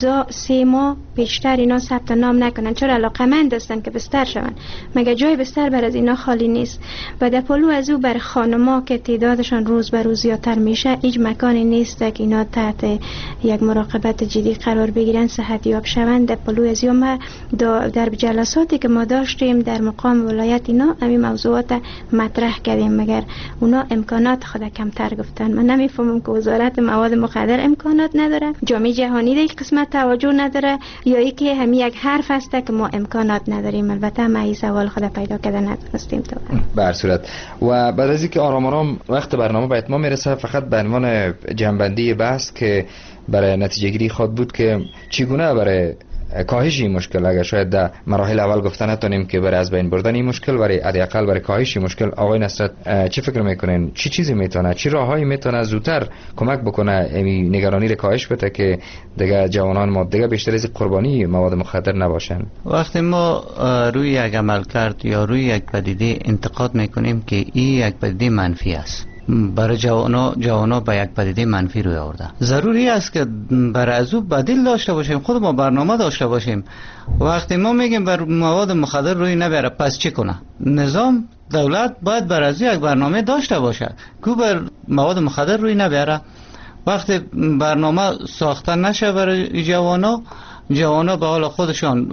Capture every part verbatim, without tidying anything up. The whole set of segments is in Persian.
سه ماه بیشتر اینا ثبت نام نکنن. چرا؟ علاقمند هستن که بستر شون، مگه جای بستر بر از اینا خالی نیست. و در پلو از او بر خانما که تعدادشان روز به روز زیادتر میشه، هیچ مکانی نیست که اینا تحت یک مراقبت جدی قرار بگیرن، صحت یاب شوند. در پلو از او ما در جلساتی که ما داشتیم در مقام ولایت اینا همین موضوعات مطرح کردیم، مگر اونا امکانات خود کمتر گفتن. من نمیفهمم که وزارت مواد مخدر امکانات نداره، جامعه جهانی در این قسمت توجه نداره، یا ای که همین یک حرف است که ما امکانات نداریم. البته ما این سوال خود پیدا کرده ندونستیم تو. به هر صورت و بعد از اینکه آرام آرام وقت برنامه به اتمام میرسه، فقط به عنوان جنبندی بحث که برای نتیجه گیری خود بود که چگونه برای کاهش این مشکل، اگر شاید در مراحل اول گفته نتونیم که برای از بین بردن این مشکل، برای حداقل برای کاهش این مشکل، آقای نصرت چی فکر میکنین؟ چی چیزی میتونه، چی راههایی میتونه زودتر کمک بکنه این نگرانی رو کاهش بده که دیگه جوانان ما دیگه بیشتر از قربانی مواد مخدر نباشن؟ وقتی ما روی یک عمل کرد یا روی یک پدیده انتقاد میکنیم که این یک پدیده منفی است، برای جوانا جوانا به یک پدیده منفی روی آورده، ضروری است که برای از او بدیل داشته باشیم، خود ما برنامه داشته باشیم. وقتی ما میگیم بر مواد مخدر روی نبره، پس چی کنه؟ نظام دولت باید برای از یک برنامه داشته باشه که بر مواد مخدر روی نبره. وقتی برنامه ساخته نشه برای جوانا، جوانا به حال خودشان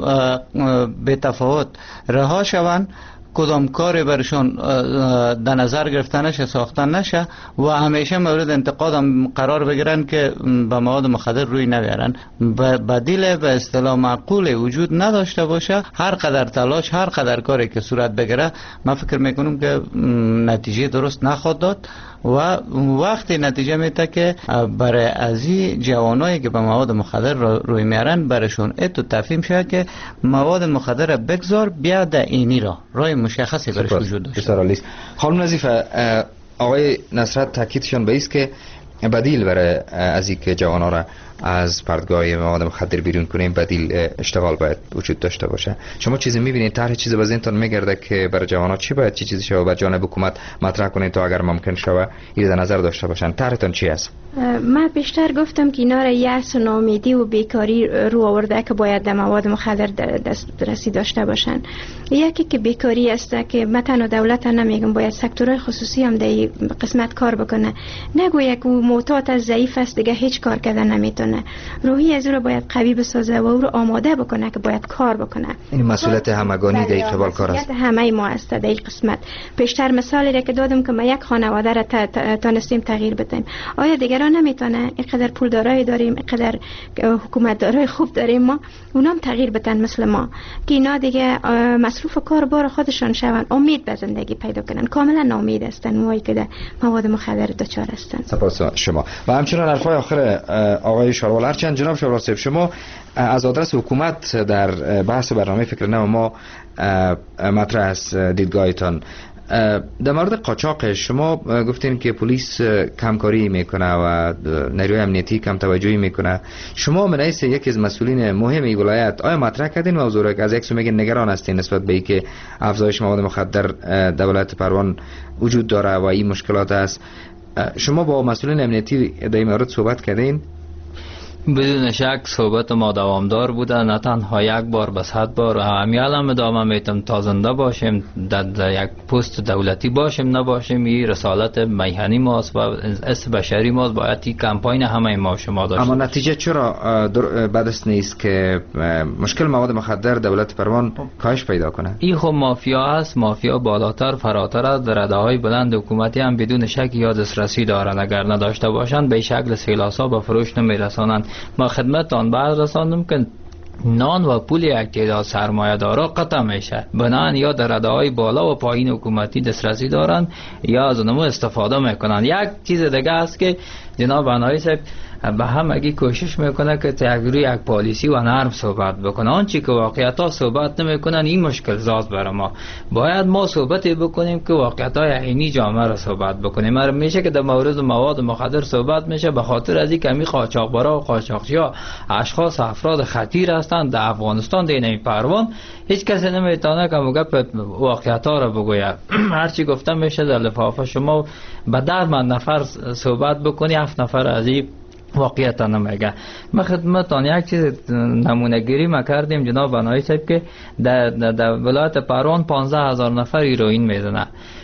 به تفاوت رها شوند، کدام کاری برشون در نظر گرفته نشه، ساخته نشه و همیشه مورد انتقاد هم قرار بگیرن که به مواد مخدر روی نبیارن. بدیل به اصطلاح معقول وجود نداشته باشه، هر قدر تلاش، هر قدر کاری که صورت بگیره، من فکر میکنم که نتیجه درست نخواهد داد. و وقتی نتیجه میده که برای ازی جوانایی که به مواد مخدر روی میارن برشون اتو تفهیم شد که مواد مخدر بگذار، بیا در اینی را راه مشخصی برش وجود داشته. خانم نظیفه، آقای نصرت تاکیدشون به است که بدیل برای از اینکه جوانا را از پرتگاه مواد مخدر بیرون کنیم، بدیل اشتغال باید وجود داشته باشه. شما چیزی میبینید، طرح چیزی به ذهنتون میگرده که برای جوانا چی باید، چی چیزی شو با جانب حکومت مطرح کنید تا اگر ممکن شوه این در نظر داشته باشن؟ طرحتون چی است؟ من بیشتر گفتم که اینا را یأس و ناامیدی و بیکاری رو آورده که باید در مواد مخدر دسترسی داشته باشن. یکی که بیکاری است که مثلا دولت نمیگم، باید سکتورهای خصوصی هم در این قسمت کار بکنه. نگویه که معتاد از ضعیف است دیگه هیچ کار کردن نمیتونه، روحی از او رو باید قوی بسازه و او رو آماده بکنه که باید کار بکنه. این مسئولیت همگانی در قبال کار است، همه ما است در این قسمت. پیشتر مثالی را که دادم که ما یک خانواده را تانستیم تغییر بدیم، آیا دیگران نمیتونه؟ اینقدر پول دارایی داریم، اینقدر حکومت دارای خوب داریم، ما اونام تغییر بدن مثل ما که اینا دیگه مصروف کار بار خودشان شون، امید به زندگی پیدا کنن. کاملا ناامید هستن موایی که در مواد مخدر دچار هستن. سپاس شما. و همچنان حرفای آخر آقای شاروال. هرچند جناب شاروال صاحب شما از آدرس حکومت در بحث برنامه فکر نو ما مطرح است دیدگاهتان در مورد قاچاق. شما گفتین که پلیس کمکاری میکنه و نیروی امنیتی کم توجهی میکنه. شما من رئیس یکی از مسئولین مهم این ولایت آیا مطرح کردین موضوع را که از یک سو میگن نگران هستین نسبت به اینکه افزایش مواد مخدر در ولایت پروان وجود داره و این مشکلات است؟ شما با مسئولین امنیتی در این مورد صحبت کردین؟ بدون شک صحبت ما دوامدار بوده، نه تنها یک بار بس صد بار. همیال هم ادامه میتم تا زنده باشیم در, در یک پست دولتی باشیم نباشیم، این رسالت میهنی ماست و است بشری ماست، باید این کمپاین همه ما شما داشت. اما نتیجه چرا بدست نیست که مشکل مواد مخدر دولت پروان کاهش پیدا کنه؟ این خب مافیا است، مافیا بالاتر فراتر از در رده‌های بلند حکومتی هم بدون شک یا دسترسی دارند، اگر نداشته باشند به شکل سیلاسا به فروش نمیرسانند. ما خدمتتان بعد رساندم که نان و پول یک تعداد سرمایه دارا قطع میشه، بنان یا در رده‌های بالا و پایین حکومتی دسترسی دارن یا از اونمو استفاده میکنن. یک چیز دیگه است که جناب انایی صاحب به همگی کوشش میکنه که تغییر یک پالیسی و نرم صحبت بکنه، آنچه که واقعیتا صحبت نمیکنن این مشکل زاست برای ما. باید ما صحبتی بکنیم که واقعیتا عینی جامعه را صحبت بکنیم. مر میشه که در مورد مواد مخدر صحبت میشه به خاطر از اینکه می قاچاقبرا و قاچاقچیا اشخاص افراد خطیر هستند در افغانستان در این پروان. هیچ کسی نمیتونه که موقع واقعیتا را بگوید. هرچی گفتم میشه در لفافه شما به در من نفر صحبت بکنی، هفت نفر از این واقعیت نمیگه. ما خدمتتان یک چیز نمونه گیری ما کردیم جناب بنایی صاحب که در, در, در ولایت پروان پانزده هزار نفر هیروئین میزنه،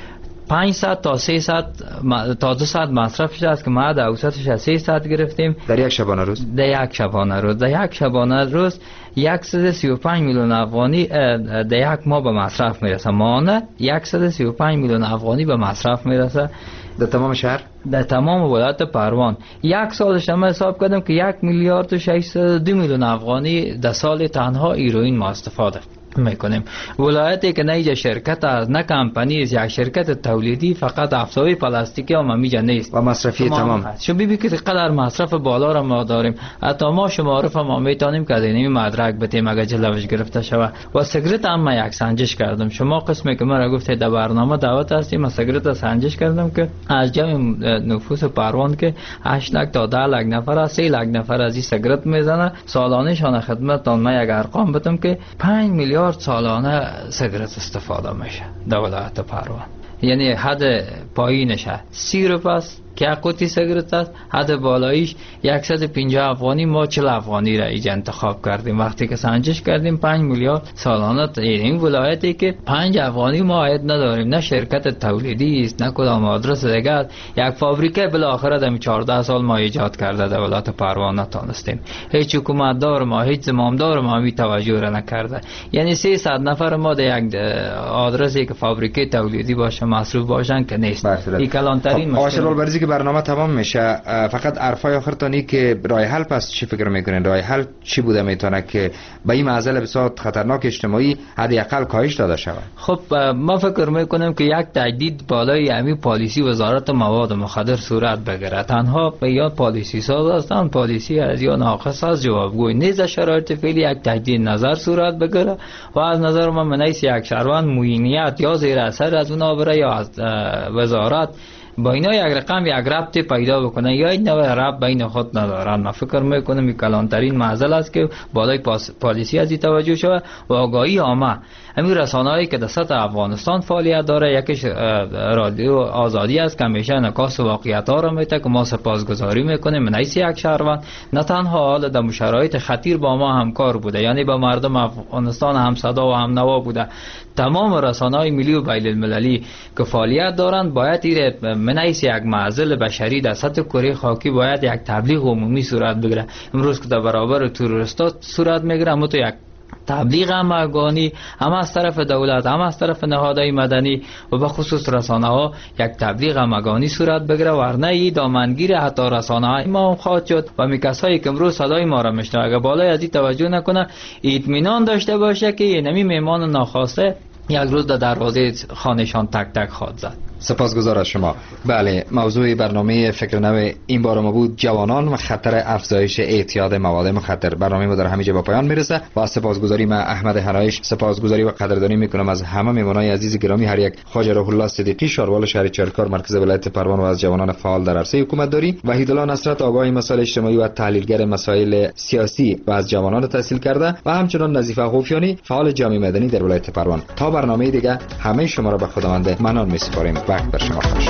پانصد تا سیصد تا دویست مصرفش است که ما در اوسطش سیصد گرفتیم در یک شبانه روز. در یک شبانه روز در یک شبانه روز صد و سی و پنج میلیون افغانی در یک ماه به مصرف میرسه. ماهانه صد و سی و پنج میلیون افغانی به مصرف میرسه در تمام شهر، در تمام ولایت پروان. یک سالش هم حساب کردم که یک میلیارد و ششصد و دو میلیون افغانی در سال تنها هیروئین ما استفاده میکنیم. ولایتی که نه یک شرکت است نه کمپانی است، یک شرکت تولیدی فقط افزای پلاستیکی هم میجا نیست و مصرفی تمام. شو ببین که قدر مصرف بالا را ما داریم. حتی ما شمارف ما میتونیم که اینمی مدرک بتیم اگر جلوش گرفته شود. و سیگرت هم ما یک سنجش کردم. شما قسمی که مرا گفته در برنامه دعوت هستیم، ما سیگرت سنجش کردم که از جمع نفوس پروان که هشت لک تا ده لک نفر است، سه لک نفر از این سیگرت میزنه. سالانه شان خدمتتان ما یک ارقام بدم که پنج میلیارد سالانه سیگرت استفاده میشه در ولایت پروان. یعنی حد پایینش سی روپیه است که قوطی سیگرت است، حد بالاییش صد و پنجاه افغانی. ما چهل افغانی را ایجا انتخاب کردیم. وقتی که سنجش کردیم پنج میلیارد سالانه. این ولایتی که پنج افغانی ما عاید نداریم، نه شرکت تولیدی است نه کدام آدرس دیگه است. یک فابریکه بالاخره در چهارده سال ما ایجاد کرده در ولایت پروان نتونستیم. هیچ حکومتدار ما، هیچ زمامدار ما می توجه را نکرده. یعنی سیصد نفر ما در یک آدرسی که فابریکه تولیدی باشه مصروف باشن که نیست. این کلانترین مشکل. که برنامه تمام میشه، فقط حرفای آخرتانی که راه حل پس چی فکر میکنین؟ راه حل چی بوده میتونه که به این معضل بسیار خطرناک اجتماعی حداقل کاهش داده شود؟ خب ما فکر میکنم که یک تجدید بالای امی پالیسی وزارت مواد مخدر صورت بگیره. تنها به یاد پالیسی ساز هستند، پالیسی از یا ناقص از جوابگوی نیز. شرایط فعلی یک تجدید نظر صورت بگیره و از نظر من منیس یک شهروند موینیت یا زیر اثر از اونها بره یا از وزارت با اینا یک رقم یک ربط پیدا بکنه یا این نوع ربط بین خود ندارن. من فکر میکنم این کلانترین معضل است که بالای پالیسی از این توجه شود و آگاهی عامه. همین رسانه‌ای که در سطح افغانستان فعالیت داره، یکیش رادیو آزادی است که همیشه نکاس واقعیت‌ها را میده که ما سپاسگزاری میکنیم. من ایسی یک شهروند نه تنها حال در شرایط خطیر با ما همکار بوده، یعنی با مردم افغانستان هم صدا و هم نوا بوده. تمام رسانه‌های ملی و بین المللی که فعالیت دارند باید ایره من ایسی یک معضل بشری در سطح کره خاکی باید یک تبلیغ عمومی صورت بگیره. امروز که در برابر تروریستا صورت میگیره، اما تو یک تبلیغ هم افغانی هم از طرف دولت هم از طرف نهادهای مدنی و به خصوص رسانه ها یک تبلیغ افغانی صورت بگیره، ورنه ای دامنگیر حتی رسانه های ما هم خواهد شد و می کسایی که امروز صدای ما را میشنوه اگر بالای از این توجه نکنه اطمینان داشته باشه که نمی میمان ناخواسته یک روز در دروازه خانهشان تک تک خواهد زد. سپاسگزار از شما. بله، موضوع برنامه فکر نو این بار ما بود جوانان و خطر افزایش اعتیاد مواد مخدر. برنامه ما در همینجا با پایان میرسه. با سپاسگزاری من احمد هنایش سپاسگزاری و قدردانی میکنم از همه میهمانای عزیز گرامی، هر یک خواجه روح الله صدیقی شاروال شهر چرکار مرکز ولایت پروان و از جوانان فعال در عرصه حکومت داری، وحید الله نصرت آگاه مسائل اجتماعی و تحلیلگر مسائل سیاسی و از جوانان تحصیل کرده و همچنین نظیفه خوفیانی فعال جامعه مدنی در ولایت پروان. تا برنامه دیگه همه شما را به خداوند منان میسپاریم. وقت بر شما خوش.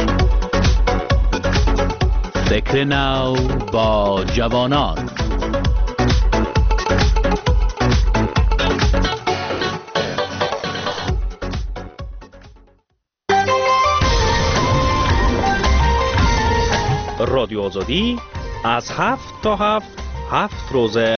فکر نو با جوانان. رادیو آزادی از هفت تا هفت هفت روزه